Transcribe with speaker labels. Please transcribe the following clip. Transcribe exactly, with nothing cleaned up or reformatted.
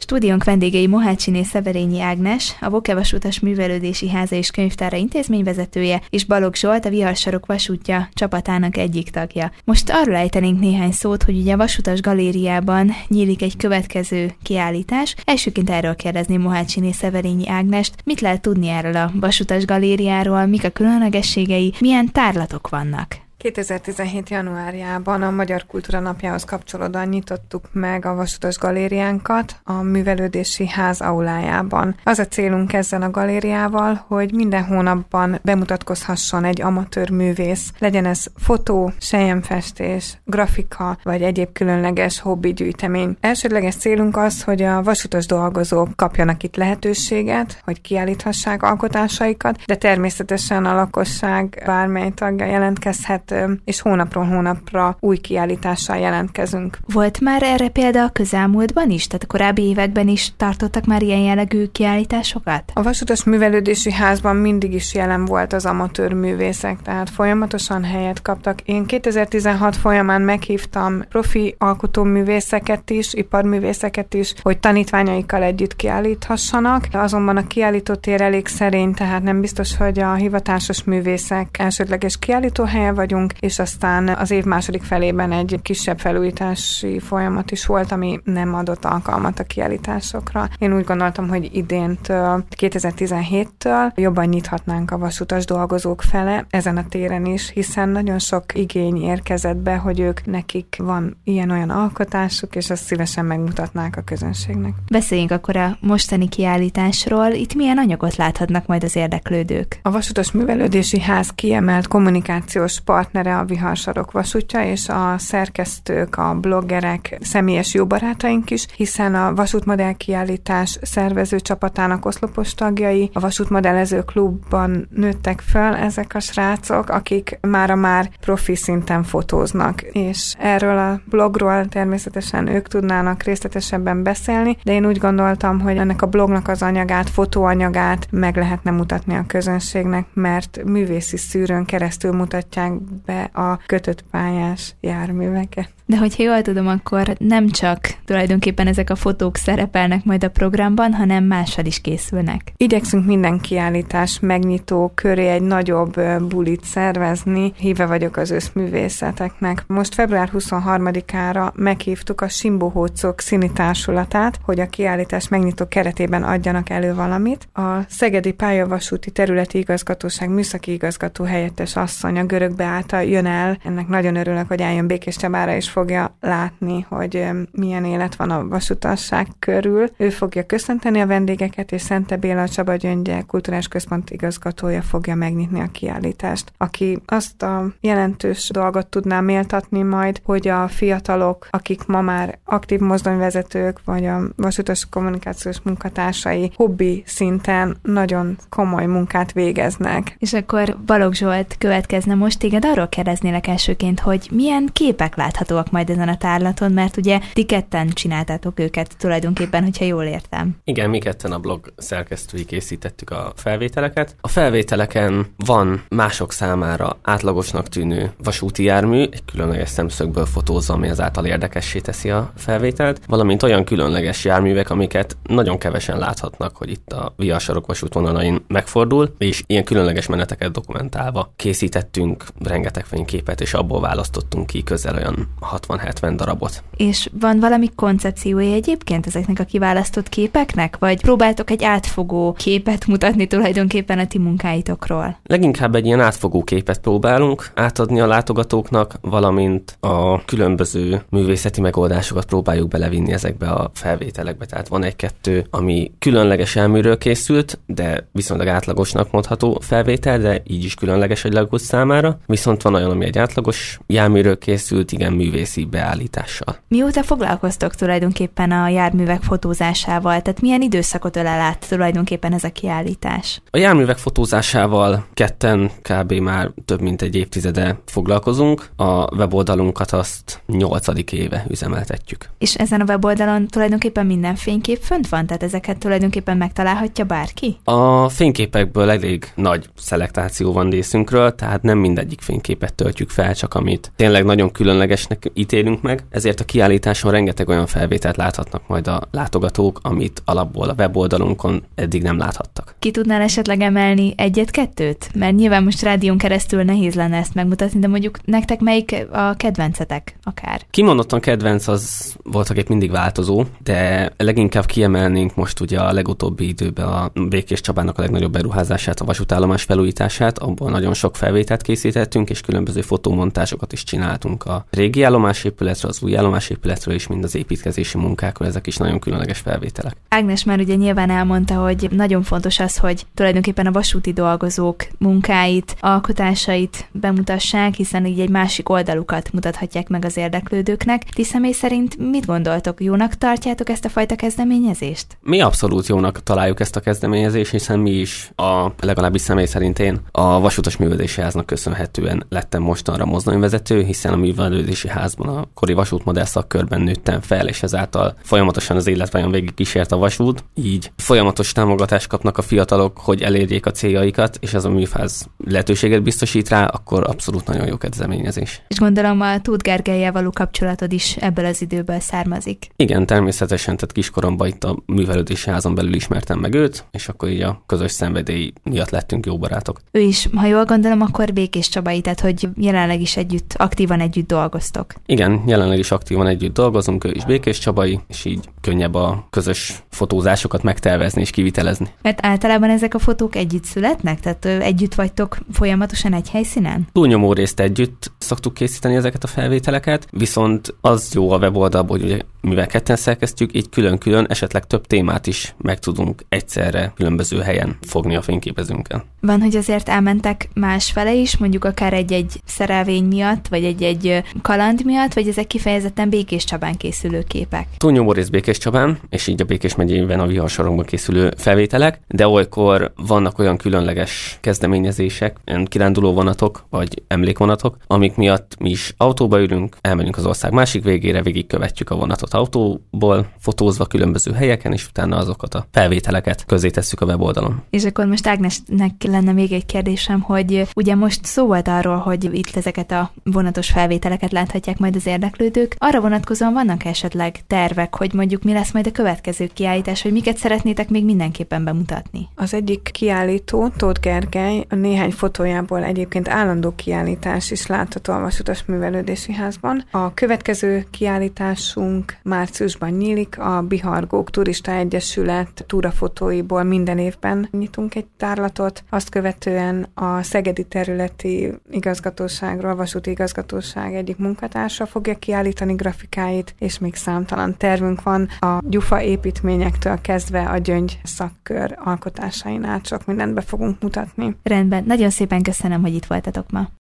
Speaker 1: Stúdiónk vendégei Mohácsiné Szeverényi Ágnes, a Voke Vasutas Művelődési Háza és Könyvtára intézményvezetője, és Balogh Zsolt, a Viharsarok vasútja csapatának egyik tagja. Most arról ejtenénk néhány szót, hogy ugye a Vasutas Galériában nyílik egy következő kiállítás. Elsőként erről kérdezni Mohácsiné Szeverényi Ágnest, mit lehet tudni erről a Vasutas Galériáról, mik a különlegességei, milyen tárlatok vannak?
Speaker 2: kétezer-tizenhét. januárjában a Magyar Kultúra Napjához kapcsolódóan nyitottuk meg a Vasutas Galériánkat a Művelődési Ház aulájában. Az a célunk ezzel a galériával, hogy minden hónapban bemutatkozhasson egy amatőr művész, legyen ez fotó, selyemfestés, grafika, vagy egyéb különleges hobbigyűjtemény. Elsődleges célunk az, hogy a vasutas dolgozók kapjanak itt lehetőséget, hogy kiállíthassák alkotásaikat, de természetesen a lakosság bármely tagja jelentkezhet, és hónapról hónapra új kiállítással jelentkezünk.
Speaker 1: Volt már erre példa a közelmúltban is? Tehát a korábbi években is tartottak már ilyen jellegű kiállításokat?
Speaker 2: A Vasutas Művelődési Házban mindig is jelen volt az amatőr művészek, tehát folyamatosan helyet kaptak. Én kétezer-tizenhat folyamán meghívtam profi alkotóművészeket is, iparművészeket is, hogy tanítványaikkal együtt kiállíthassanak. Azonban a kiállítótér elég szerény, tehát nem biztos, hogy a hivatásos művészek elsődleges kiállítóhelye vagyunk, és aztán az év második felében egy kisebb felújítási folyamat is volt, ami nem adott alkalmat a kiállításokra. Én úgy gondoltam, hogy idéntől, kétezer-tizenhéttől jobban nyithatnánk a vasutas dolgozók fele ezen a téren is, hiszen nagyon sok igény érkezett be, hogy ők nekik van ilyen-olyan alkotásuk, és azt szívesen megmutatnák a közönségnek.
Speaker 1: Beszéljünk akkor a mostani kiállításról. Itt milyen anyagot láthatnak majd az érdeklődők?
Speaker 2: A Vasutas Művelődési Ház kiemelt kommunikációs partnere a Viharsarok vasútja, és a szerkesztők, a bloggerek személyes jó barátaink is, hiszen a vasútmodell kiállítás szervező csapatának oszlopos tagjai, a vasútmodellező klubban nőttek föl ezek a srácok, akik mára már profi szinten fotóznak, és erről a blogról természetesen ők tudnának részletesebben beszélni, de én úgy gondoltam, hogy ennek a blognak az anyagát, fotóanyagát meg lehetne mutatni a közönségnek, mert művészi szűrőn keresztül mutatják be a kötött pályás járműveket.
Speaker 1: De hogyha jól tudom, akkor nem csak tulajdonképpen ezek a fotók szerepelnek majd a programban, hanem mással is készülnek.
Speaker 2: Igyekszünk minden kiállítás megnyitó köré egy nagyobb bulit szervezni. Híve vagyok az őszművészeteknek. Most február huszonharmadikára meghívtuk a Simbohócok Színi Társulatát, hogy a kiállítás megnyitó keretében adjanak elő valamit. A Szegedi Pályavasúti Területi Igazgatóság műszaki igazgató helyettes asszony, a Görög Beáta jön el. Ennek nagyon örülök, hogy eljön Békés Csabára, és fogja látni, hogy milyen élet van a vasutasság körül. Ő fogja köszönteni a vendégeket, és Szente Béla Csaba Gyöngye Kulturális Központ igazgatója fogja megnyitni a kiállítást, aki azt a jelentős dolgot tudná méltatni majd, hogy a fiatalok, akik ma már aktív mozdonyvezetők, vagy a vasutas kommunikációs munkatársai hobbi szinten nagyon komoly munkát végeznek.
Speaker 1: És akkor Balogh Zsolt következne most, téged arról kérdeznélek elsőként, hogy milyen képek láthatóak majd ezen a tárlaton, mert ugye ti ketten csináltátok őket tulajdonképpen, hogyha jól értem.
Speaker 3: Igen, mi ketten a blog szerkesztői készítettük a felvételeket. A felvételeken van mások számára átlagosnak tűnő vasúti jármű, egy különleges szemszögből fotózva, ami azáltal érdekessé teszi a felvételt, valamint olyan különleges járművek, amiket nagyon kevesen láthatnak, hogy itt a Viharsarok vasútvonalain megfordul, és ilyen különleges meneteket dokumentálva készítettünk rengeteg fényképet, és abból választottunk ki közel olyan hatvan-hetven darabot.
Speaker 1: És van valami koncepciója egyébként ezeknek a kiválasztott képeknek? Vagy próbáltok egy átfogó képet mutatni tulajdonképpen a ti munkáitokról?
Speaker 3: Leginkább egy ilyen átfogó képet próbálunk átadni a látogatóknak, valamint a különböző művészeti megoldásokat próbáljuk belevinni ezekbe a felvételekbe. Tehát van egy-kettő, ami különleges járműről készült, de viszonylag átlagosnak mondható felvétel, de így is különleges egy lagos számára. Viszont van olyan, ami egy átlagos járműről készült, igen, művészi beállítással. Mióta
Speaker 1: foglalkoztok tulajdonképpen a járművek fotózásával? Tehát milyen időszakot ölel át tulajdonképpen ez a kiállítás?
Speaker 3: A járművek fotózásával ketten kb. Már több mint egy évtizede foglalkozunk. A weboldalunkat azt nyolcadik éve üzemeltetjük.
Speaker 1: És ezen a weboldalon tulajdonképpen minden fénykép fönt van? Tehát ezeket tulajdonképpen megtalálhatja bárki?
Speaker 3: A fényképekből elég nagy szelektáció van részünkről, tehát nem mindegyik fényképet töltjük fel, csak amit tényleg nagyon különlegesnek ítélünk meg, ezért a kiállításon rengeteg olyan felvételt láthatnak majd a látogatók, amit alapból a weboldalunkon eddig nem láthattak.
Speaker 1: Ki tudnál esetleg emelni egyet-kettőt? Mert nyilván most rádión keresztül nehéz lenne ezt megmutatni, de mondjuk nektek melyik a kedvencetek akár?
Speaker 3: Kimondottan kedvenc az voltak épp mindig változó, de leginkább kiemelnénk most ugye a legutóbbi időben a Békés Csabának a legnagyobb beruházását, a vasútállomás felújítását, abból nagyon sok felvételt készítettünk, és különböző fotómontásokat is csináltunk a régi állomásépületről, az új állomásépületről és mind az építkezési munkákról, ezek is nagyon különleges felvételek.
Speaker 1: Ágnes már ugye nyilván elmondta, hogy nagyon fontos az, hogy tulajdonképpen a vasúti dolgozók munkáit, alkotásait bemutassák, hiszen így egy másik oldalukat mutathatják meg az érdeklődőknek. Ti személy szerint mit gondoltok? Jónak tartjátok ezt a fajta kezdeményezést?
Speaker 3: Mi abszolút jónak találjuk ezt a kezdeményezést, hiszen mi is, a, legalábbis személy szerint én, a Vasútos Művelődési Háznak köszönhetően lettem mostanra mozdonyvezető, hiszen a Művelődési Házban a kori vasútmodell szakkörben nőttem fel, és ezáltal folyamatosan az életvajon végig kísért a vasút. Így folyamatos támogatást kapnak a fiatalok, hogy elérjék a céljaikat, és ez a műfáz lehetőséget biztosít rá, akkor abszolút nagyon jó kezdeményezés.
Speaker 1: És gondolom a Tóth Gergellyel való kapcsolatod is ebből az időből származik.
Speaker 3: Igen, természetesen, tehát kiskoromban itt a Művelődési Házon belül ismertem meg őt, és akkor így a közös szenvedély miatt lettünk jó barátok.
Speaker 1: Ő is, ha jól gondolom, akkor Békés Csabai, tehát hogy jelenleg is együtt, aktívan együtt dolgoztok.
Speaker 3: Igen, jelenleg is aktívan együtt dolgozunk, ő is Békés Csabai, és így könnyebb a közös fotózásokat megtervezni és kivitelezni.
Speaker 1: Mert általában ezek a fotók együtt születnek? Tehát együtt vagytok folyamatosan egy helyszínen?
Speaker 3: Túlnyomó részt együtt szoktuk készíteni ezeket a felvételeket, viszont az jó a weboldalból, hogy ugye, mivel ketten szerkesztjük, így külön-külön esetleg több témát is meg tudunk egyszerre különböző helyen fogni a fényképezőnkkel.
Speaker 1: Van, hogy azért elmentek másfele is, mondjuk akár egy-egy szerelvény miatt, vagy egy-egy kaland miatt, vagy ezek kifejezetten Békés Csabán készülő képek?
Speaker 3: Túlnyomó rész Békés Csabán, és így a Békés megyében a viharsorokban készülő felvételek, de olykor vannak olyan különleges kezdeményezések, olyan kiránduló vonatok, vagy emlékvonatok, amik miatt mi is autóba ülünk, elmegyünk az ország másik végére, végigkövetjük a vonatot autóból, fotózva különböző helyeken, és utána azokat a felvételeket közé tesszük a weboldalon.
Speaker 1: És akkor most Ágnesnek lenne még egy kérdésem, hogy ugye most szó volt arról, hogy itt ezeket a vonatos felvételeket láthatják majd az érdeklődők. Arra vonatkozóan vannak esetleg tervek, hogy mondjuk mi lesz majd a következő kiállítás, hogy miket szeretnétek még mindenképpen bemutatni?
Speaker 2: Az egyik kiállító, Tóth Gergely, a néhány fotójából egyébként állandó kiállítás is látható a Vasútos Művelődési Házban. A következő kiállításunk márciusban nyílik, a Bihargók Turista Egyesület túrafotóiból minden évben nyitunk egy tárlatot, azt követően a Szegedi Területi Igazgatóságról, Vasúti Igazgatóság egyik munkatársa fogja kiállítani grafikáit, és még számtalan tervünk van a gyufa építményektől kezdve a gyöngy szakkör alkotásain át sok mindent be fogunk mutatni.
Speaker 1: Rendben, nagyon szépen köszönöm, hogy itt voltatok ma.